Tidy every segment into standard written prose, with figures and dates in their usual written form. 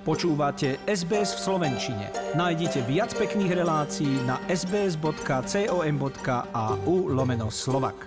Počúvate SBS v slovenčine. Nájdite viac pekných relácií na sbs.com.au/Slovak.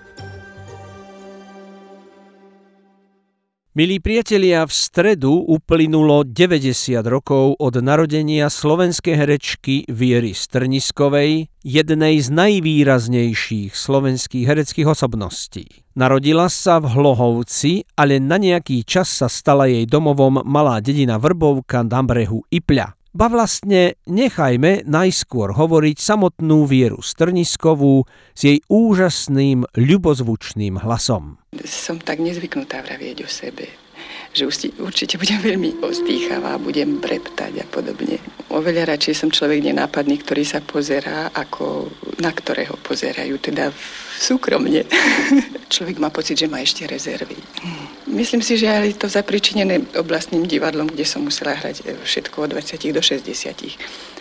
Milí priatelia, v stredu uplynulo 90 rokov od narodenia slovenskej herečky Viery Strniskovej, jednej z najvýraznejších slovenských hereckých osobností. Narodila sa v Hlohovci, ale na nejaký čas sa stala jej domovom malá dedina Vrbovka na brehu Ipľa. Ba vlastne nechajme najskôr hovoriť samotnú Vieru Strniskovú s jej úžasným, ľubozvučným hlasom. Som tak nezvyknutá vravieť o sebe, že určite budem veľmi ostýchavá, budem breptať a podobne. Oveľa radšej som človek nenápadný, ktorý sa pozerá, ako na ktorého pozerajú, teda súkromne. Človek má pocit, že má ešte rezervy. Myslím si, že aj to zapričinené oblastným divadlom, kde som musela hrať všetko od 20 do 60.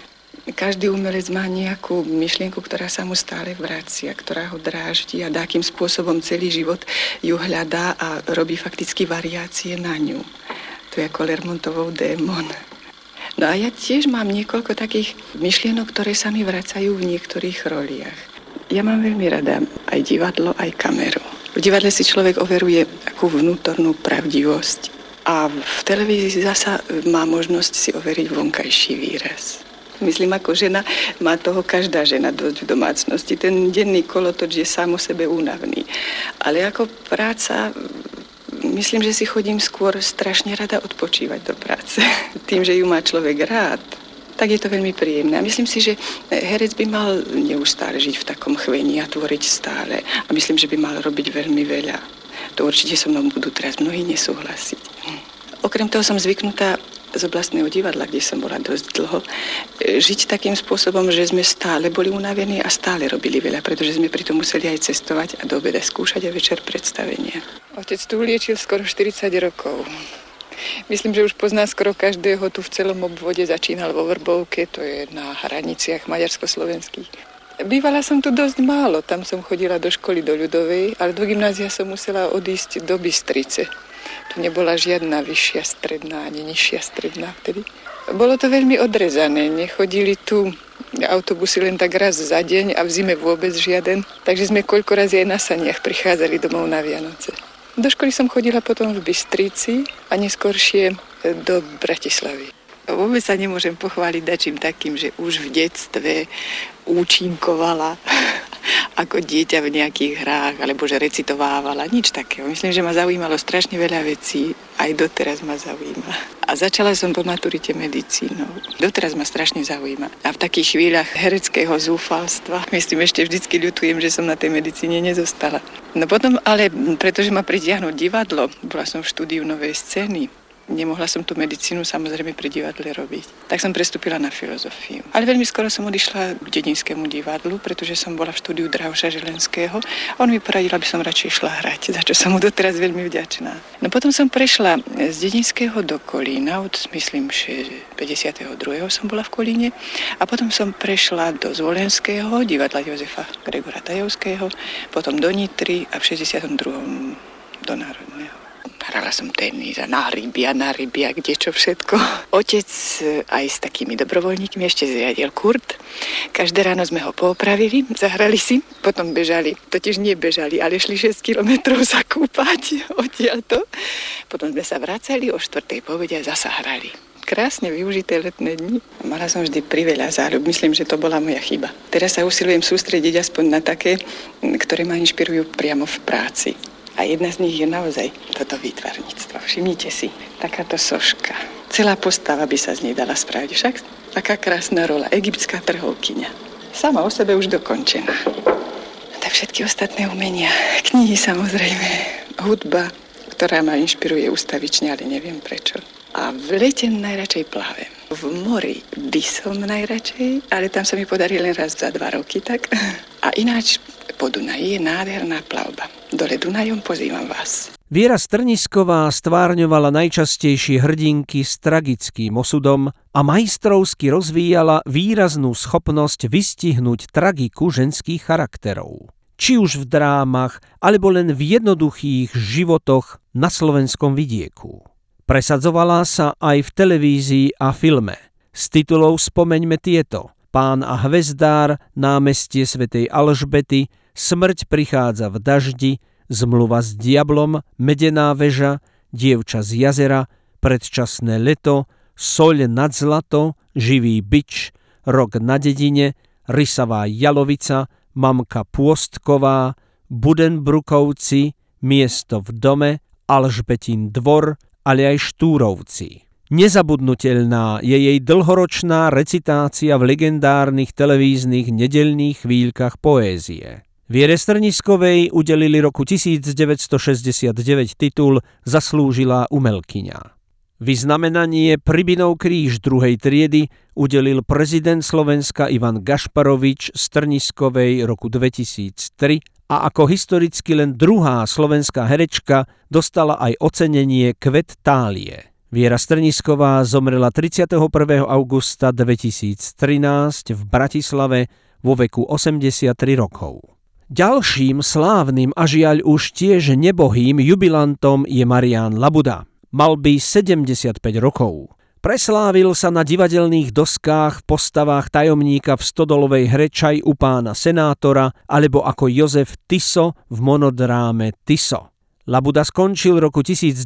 Každý umelec má nejakú myšlienku, ktorá sa mu stále vracia, ktorá ho dráždi a akým spôsobom celý život ju hľadá a robí fakticky variácie na ňu. To je ako Lermontovou démon. No a ja tiež mám niekoľko takých myšlienok, ktoré sa mi vracajú v niektorých roliach. Ja mám veľmi rada aj divadlo, aj kameru. V divadle si človek overuje akú vnútornú pravdivosť a v televízii zasa má možnosť si overiť vonkajší výraz. Myslím, ako žena má toho každá žena dosť v domácnosti. Ten denný kolotoč je sám o sebe únavný. Ale ako práca, myslím, že si chodím skôr strašne rada odpočívať do práce. Tým, že ju má človek rád, tak je to veľmi príjemné. A myslím si, že herec by mal neustále žiť v takom chvení a tvoriť stále. A myslím, že by mal robiť veľmi veľa. To určite so mnou budú teraz mnohí nesúhlasiť. Okrem toho som zvyknutá z oblastného divadla, kde som bola dosť dlho, žiť takým spôsobom, že sme stále boli unavení a stále robili veľa, pretože sme pritom museli aj cestovať a do obeda skúšať a večer predstavenia. Otec tu liečil skoro 40 rokov. Myslím, že už pozná skoro každého tu v celom obvode. Začínal vo Vrbovke, to je na hraniciach maďarsko-slovenských. Bývala som tu dosť málo, tam som chodila do školy do Ľudovej, ale do gymnázia som musela odísť do Bystrice. Tu nebola žiadna vyššia stredná ani nižšia stredná vtedy. Bolo to veľmi odrezané, nechodili tu autobusy len tak raz za deň a v zime vôbec žiaden, takže sme koľko razy aj na saniach prichádzali domov na Vianoce. Do školy som chodila potom v Bystrici a neskôršie do Bratislavy. Vôbec sa nemôžem pochváliť dačím takým, že už v detstve účinkovala ako dieťa v nejakých hrách, alebo že recitovávala, nič takého. Myslím, že ma zaujímalo strašne veľa vecí, aj doteraz ma zaujíma. A začala som po maturite medicínou. Doteraz ma strašne zaujíma. A v takých chvíľach hereckého zúfalstva, myslím, ešte vždycky ľutujem, že som na tej medicíne nezostala. No potom, ale pretože ma pritiahlo divadlo, bola som v štúdiu Novej scény, nemohla som tú medicínu samozrejme pri divadle robiť. Tak som prestúpila na filozofiu. Ale veľmi skoro som odišla k Dedinskému divadlu, pretože som bola v štúdiu Drahoša Želenského. On mi poradil, aby som radšej šla hrať, za čo som mu doteraz veľmi vďačná. No potom som prešla z Dedinského do Kolína, myslím, že 52. som bola v Kolíne. A potom som prešla do Zvolenského, divadla Jozefa Gregora Tajovského, potom do Nitry a v 62. do Národného. Hrala som tenis a na ryby, kde čo všetko. Otec aj s takými dobrovoľníkmi ešte zriadil kurt. Každé ráno sme ho poopravili, zahrali si, potom bežali. Totiž nie bežali, ale šli 6 kilometrov sa kúpať odtiaľto. Potom sme sa vracali o 4:00 po obede a zasa hrali. Krásne využité letné dni. Mala som vždy priveľa záľub. Myslím, že to bola moja chyba. Teraz sa usilujem sústrediť aspoň na také, ktoré ma inšpirujú priamo v práci. A jedna z nich je naozaj toto výtvarníctvo. Všimnite si, takáto soška. Celá postava by sa z nej dala spraviť. Však taká krásna rola, egyptská trhovkyňa. Sama o sebe už dokončená. A tak všetky ostatné umenia, knihy samozrejme, hudba, ktorá ma inšpiruje ustavične, ale neviem prečo. A v lete najradšej plavem. V mori by som najradšej, ale tam sa mi podarí len raz za 2 roky, tak. A ináč po Dunaji je nádherná plavba. Dole Dunajom pozývam vás. Viera Strnisková stvárňovala najčastejšie hrdinky s tragickým osudom a majstrovsky rozvíjala výraznú schopnosť vystihnúť tragiku ženských charakterov. Či už v drámach, alebo len v jednoduchých životoch na slovenskom vidieku. Presadzovala sa aj v televízii a filme. Z titulov spomeňme tieto: Pán a hvezdár, Námestie svätej Alžbety, Smrť prichádza v daždi, Zmluva s diablom, Medená väža, Dievča z jazera, Predčasné leto, Soľ nad zlato, Živý bič, Rok na dedine, Rysavá jalovica, Mamka pôstková, Budenbrukovci, Miesto v dome, Alžbetin dvor, ale aj Štúrovci. Nezabudnutelná je jej dlhoročná recitácia v legendárnych televíznych nedeľných chvíľkach poézie. Viere Strniskovej udelili roku 1969 titul Zaslúžilá umelkyňa. Vyznamenanie Pribinov kríž 2. triedy udelil prezident Slovenska Ivan Gašparovič Strniskovej roku 2003 a ako historicky len druhá slovenská herečka dostala aj ocenenie Kvet tálie. Viera Strnisková zomrela 31. augusta 2013 v Bratislave vo veku 83 rokov. Ďalším slávnym a žiaľ už tiež nebohým jubilantom je Marián Labuda. Mal by 75 rokov. Preslávil sa na divadelných doskách v postavách tajomníka v stodolovej hre Čaj u pána senátora alebo ako Jozef Tiso v monodráme Tiso. Labuda skončil roku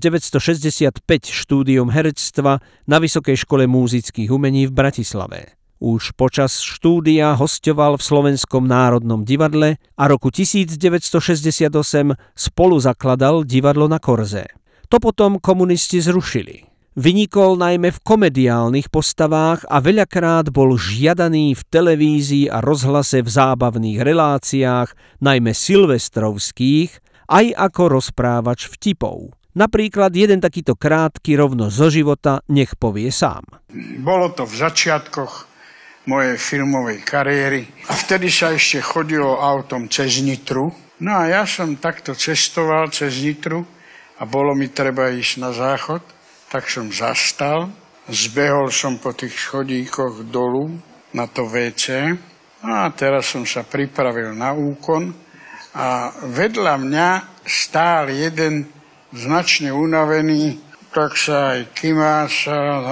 1965 štúdium herectva na Vysokej škole múzických umení v Bratislave. Už počas štúdia hosťoval v Slovenskom národnom divadle a roku 1968 spolu zakladal divadlo na Korze. To potom komunisti zrušili. Vynikol najmä v komediálnych postavách a veľakrát bol žiadaný v televízii a rozhlase v zábavných reláciách, najmä silvestrovských, aj ako rozprávač vtipov. Napríklad jeden takýto krátky rovno zo života nech povie sám. Bolo to v začiatkoch mojej filmovej kariéry a vtedy sa ešte chodilo autom cez Nitru. No a ja som takto cestoval cez Nitru a bolo mi treba ísť na záchod, tak som zastal, zbehol som po tých schodíkoch dolu na to WC a teraz som sa pripravil na úkon a vedľa mňa stál jeden značne unavený, tak sa aj kymášal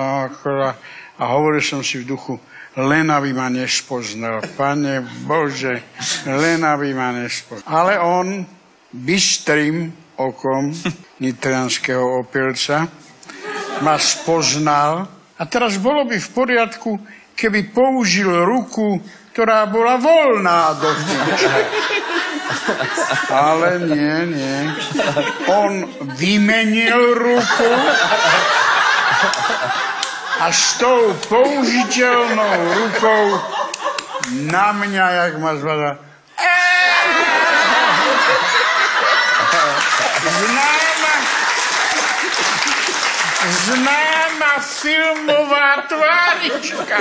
a hovoril som si v duchu, len aby ma nespoznal, Pane Bože, len aby ma nespoznal. Ale on bystrým okom nitrianskeho opilca ma spoznal a teraz bolo by v poriadku, keby použil ruku, ktorá bola voľná do vnútra. Ale nie. On vymenil ruku a s tou použiteľnou rukou na mňa, jak ma zvada, známa filmová tvárička.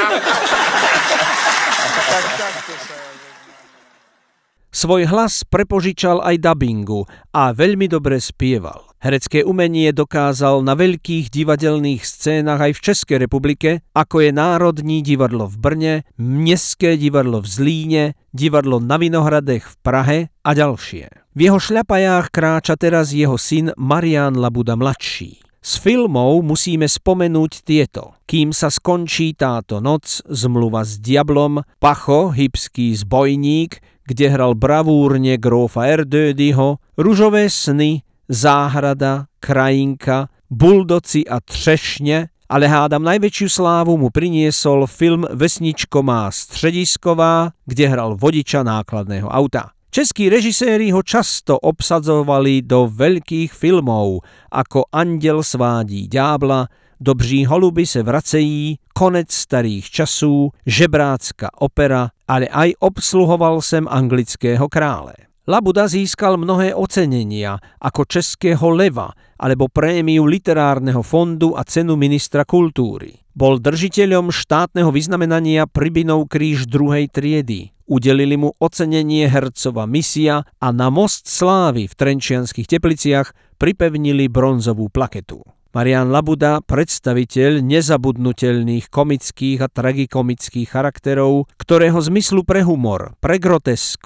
Svoj hlas prepožičal aj dabingu a veľmi dobre spieval. Herecké umenie dokázal na veľkých divadelných scénach aj v Českej republike, ako je Národní divadlo v Brne, Mestské divadlo v Zlíne, divadlo na Vinohradech v Prahe a ďalšie. V jeho šľapajách kráča teraz jeho syn Marián Labuda mladší. Z filmov musíme spomenúť tieto. Kým sa skončí táto noc, Zmluva s diablom, Pacho, hybský zbojník, kde hral bravúrne grófa Erdődyho, Ružové sny, Záhrada, Krajinka, Buldoci a Třešne, ale hádam najväčšiu slávu mu priniesol film Vesničko má středisková, kde hral vodiča nákladného auta. Českí režiséri ho často obsadzovali do veľkých filmov, ako Anděl svádí ďábla, Dobří holuby se vracejí, Konec starých časů, Žebrácka opera, ale aj obsluhoval sem Anglického krále. Labuda získal mnohé ocenenia, ako Českého leva, alebo prémiu Literárneho fondu a cenu ministra kultúry. Bol držiteľom štátneho vyznamenania Pribinov kríž 2. triedy. Udelili mu ocenenie Hercova misia a na Most slávy v Trenčianskych Tepliciach pripevnili bronzovú plaketu. Marián Labuda, predstaviteľ nezabudnutelných komických a tragikomických charakterov, ktorého zmyslu pre humor, pre grotesku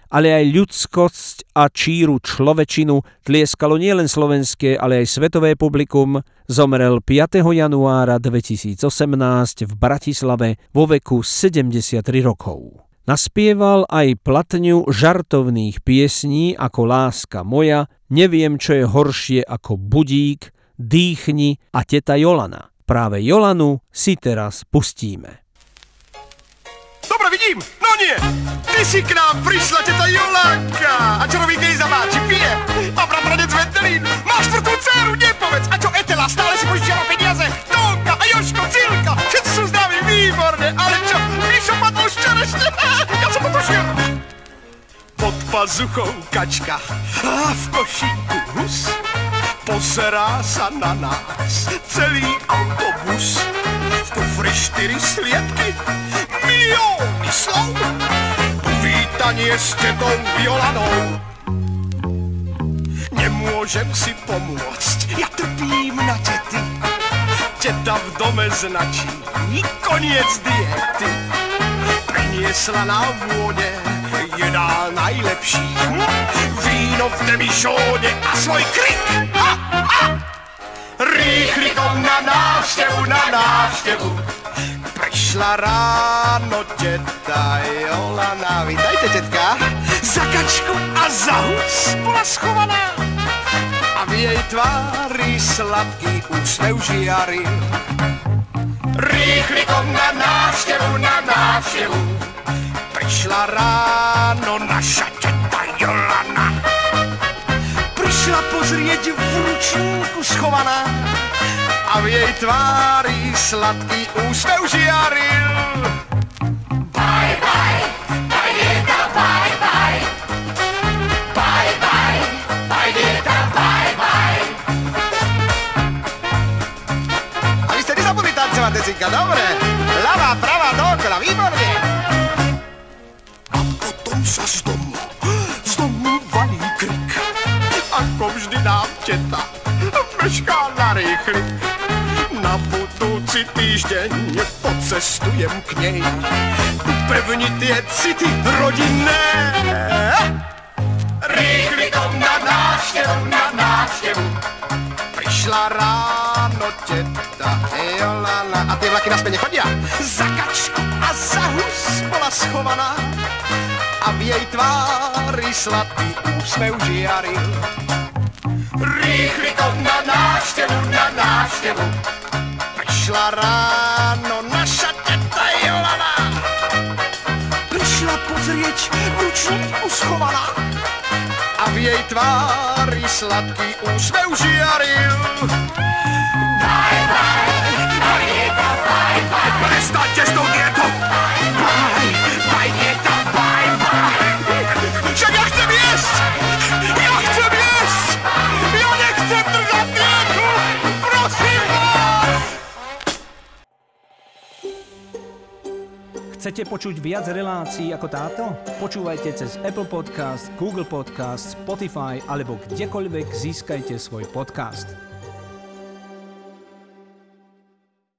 ale aj ľudskosť a číru človečinu tlieskalo nielen slovenské, ale aj svetové publikum. Zomrel 5. januára 2018 v Bratislave vo veku 73 rokov. Naspieval aj platňu žartovných piesní ako Láska moja, Neviem, čo je horšie ako Budík, Dýchni a Teta Jolana. Práve Jolanu si teraz pustíme. Dobre, vidím, no nie, ty si k nám prišla teta Jolanka a čo robí gejzamáči, pije a bratranec Vendelín, máš štvrtú dceru, nepovedz, a čo Etela, stále si požičiava peniaze, Tónka a Jožko, Cilka, všetci sú zdraví, výborne, ale čo, Míšo padol z čerešne, ja som to tušil. Pod pazuchou kačka a v košíku hus, pozerá sa na nás celý autobus. V kufri 4 sliepky, milióny slov, uvítanie s tetou Jolanou. Nemôžem si pomôcť, ja trpím na tety. Teta v dome značí, koniec diety. Priniesla nám vône, jedá najlepší, víno v demišóne a svoj krik. Rýchlikom na návštevu, prišla ráno teta Jolana. Vítajte, tetka. Za kačku a za hus bola schovaná a v jej tvári sladký úsmev žiaril. Rýchlikom na návštevu, prišla ráno naša teta Jolana. Prišla pozrieť v ručníku schovaná a v jej tvári sladký úsmev žiaril. Bye, bye, bye, deta, bye, bye. Bye, bye, bye, deta, bye, bye. A vy ste nezabudli tancovať, decinka, dobre? Ľavá, pravá, dookola, výborne. A potom sa z domu valí krik. Ako vždy nám teta mešká na rýchlik. Na budúci týždeň pocestujem k nej upevniť tie city rodinné. Rýchlikom na návštevu, prišla ráno teta Jolana. A tie vlaky naspäť nechodia. Za kačku a za hus bola schovaná a v jej tvári sladký úsmev žiaril. Rýchlikom na návštevu, prišla ráno naša teta Jolana. Prišla pozrieť v ručníku schovaná a v jej tvári sladký úsmev žiaril. Bye, bye, bye, dieta, bye, bye. Prestaňte s tou dietou. Bye, bye, dieta, bye, bye. Však ja chcem jesť! Ja nechcem držať dietu! Prosím vás! Chcete počuť viac relácií ako táto? Počúvajte cez Apple Podcast, Google Podcast, Spotify alebo kdekoľvek získajte svoj podcast.